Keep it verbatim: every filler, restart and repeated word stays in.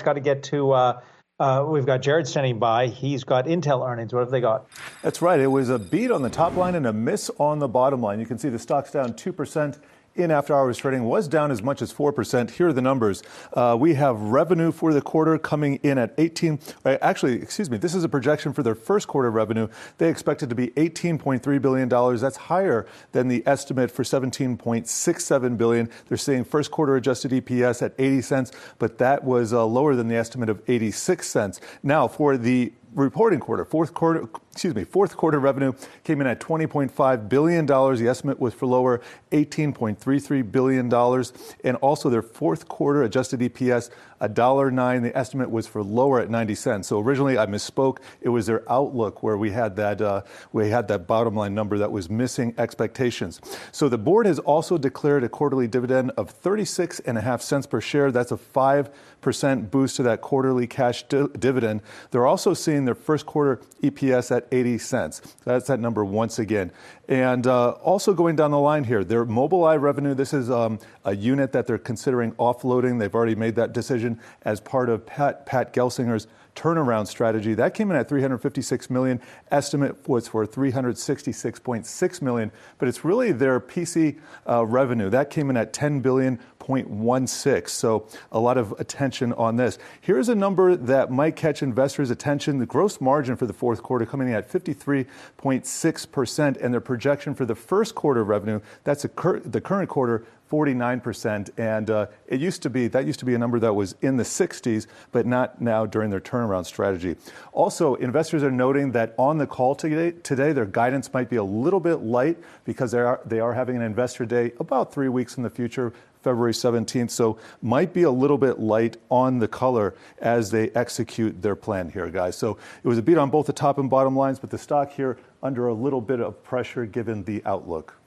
got to get to, uh, uh, we've got Jared standing by. He's got Intel earnings. What have they got? That's right. It was a beat on the top line and a miss on the bottom line. You can see the stock's down two percent. In after-hours trading was down as much as four percent. Here are the numbers. Uh, we have revenue for the quarter coming in at eighteen. Uh, actually, excuse me, this is a projection for their first quarter revenue. They expect it to be eighteen point three billion dollars. That's higher than the estimate for seventeen point six seven billion dollars. They're saying first quarter adjusted E P S at eighty cents, but that was uh, lower than the estimate of eighty-six cents. Now, for the reporting quarter, fourth quarter, excuse me, fourth quarter revenue came in at twenty point five billion dollars. The estimate was for lower, eighteen point three three billion dollars. And also their fourth quarter adjusted E P S, one dollar and nine cents. The estimate was for lower at ninety cents. So originally I misspoke. It was their outlook where we had that, uh, we had that bottom line number that was missing expectations. So the board has also declared a quarterly dividend of thirty-six and a half cents per share. That's a five percent boost to that quarterly cash di- dividend. They're also seeing their first quarter E P S at eighty cents. That's that number once again. And uh, also going down the line here, their Mobileye revenue, this is um, a unit that they're considering offloading. They've already made that decision as part of Pat, Pat Gelsinger's turnaround strategy. That came in at three hundred fifty-six million dollars. Estimate was for three hundred sixty-six point six million dollars. But it's really their P C uh, revenue. That came in at ten billion point one six. So a lot of attention on this. Here's a number that might catch investors' attention. The gross margin for the fourth quarter coming in at fifty-three point six percent, and their projection for the first quarter revenue, that's a cur- the current quarter, forty-nine percent. And uh, it used to be, that used to be a number that was in the sixties, but not now during their turnaround strategy. Also, investors are noting that on the call today, today their guidance might be a little bit light because they are, they are having an investor day about three weeks in the future, February seventeenth, so might be a little bit light on the color as they execute their plan here, guys. So it was a beat on both the top and bottom lines, but the stock here under a little bit of pressure given the outlook.